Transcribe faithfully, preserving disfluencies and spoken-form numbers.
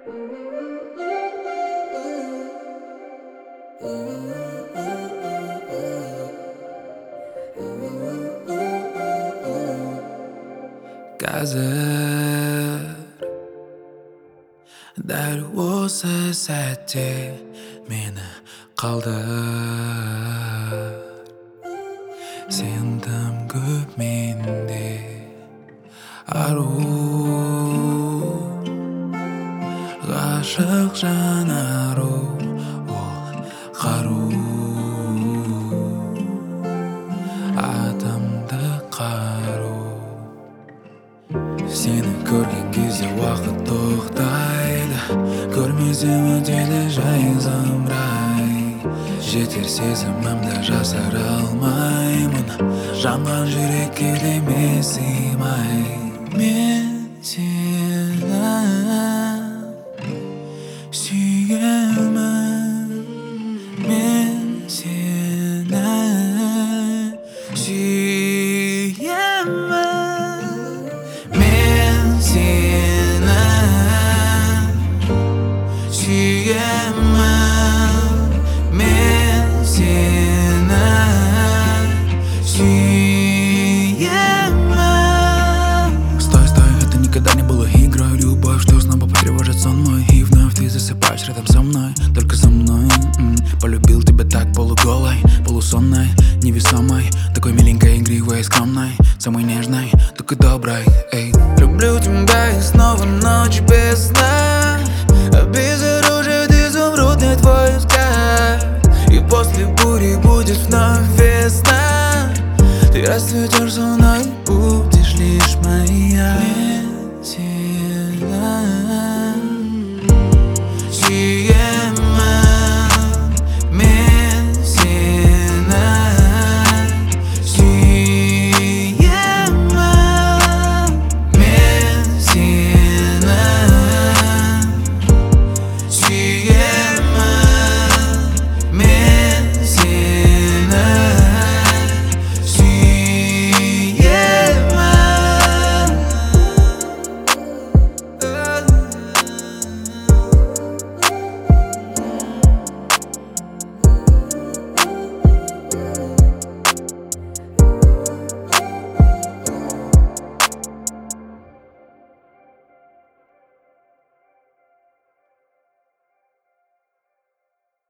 Қазір дәл осы сәтте мені қалдыр. Сен тым көп менде ару, ғашық жан ару, ол қару, атымды қару. Сені көрген кезде уақыт тоқтайды, көрмесем өтеді жай зымырай. Жетер сезімімді жасыра алмаймын, жанған жүрекке де сыймай. Мен сені сүйемін, мен сені сүйемін, мен сені сүйемін, мен сені сүйемін. Стой, стой, это никогда не было игрой. Любовь, что снова потревожит сон мой. И вновь ты засыпаешь рядом со мной, только со мной. М-м. Полюбил тебя так полуголой, полусонной, невесомой, такой миленькой, игривой, скромной, самой нежной, такой доброй. Эй. Люблю тебя и снова ночь без сна, обезоружит изумрудный твой взгляд. И после бури будет вновь весна. Ты расцветешь со мной, будешь лишь моя.